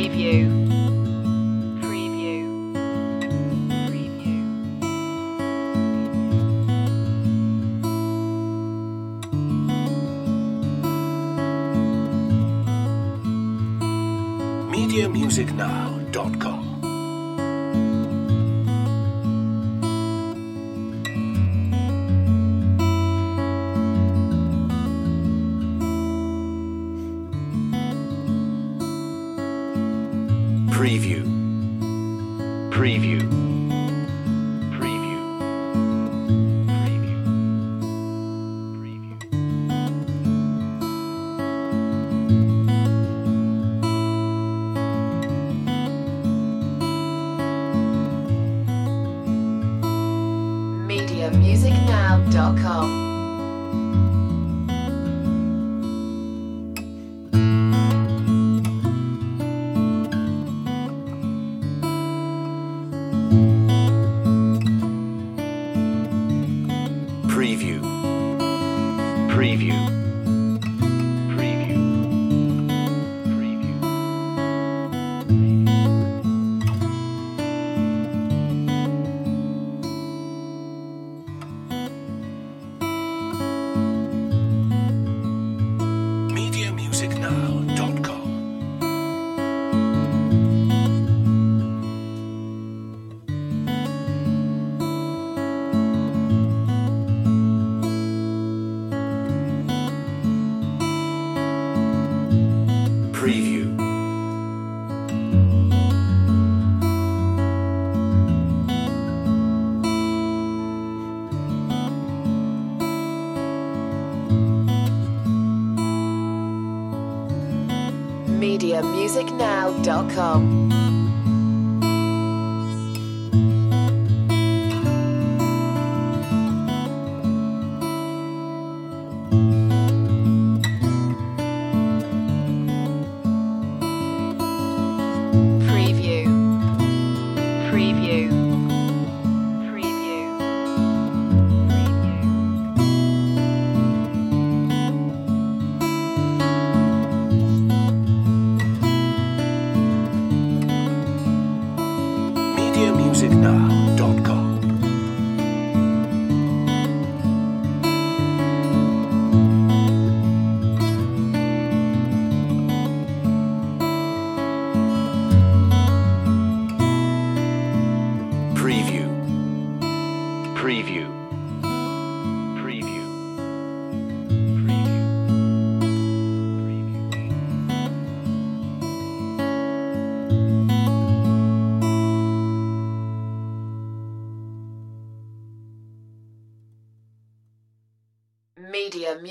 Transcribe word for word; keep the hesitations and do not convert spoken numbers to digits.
Preview. Preview. Preview. media music now dot com. Preview. Preview. Preview. Preview. Preview. media music now dot com. Preview. Preview. Preview. Preview. media music now dot com. Preview. media music now dot com. Preview. Preview. Preview. Preview. media music now dot com. Preview. Preview. Preview. Preview. Preview. Media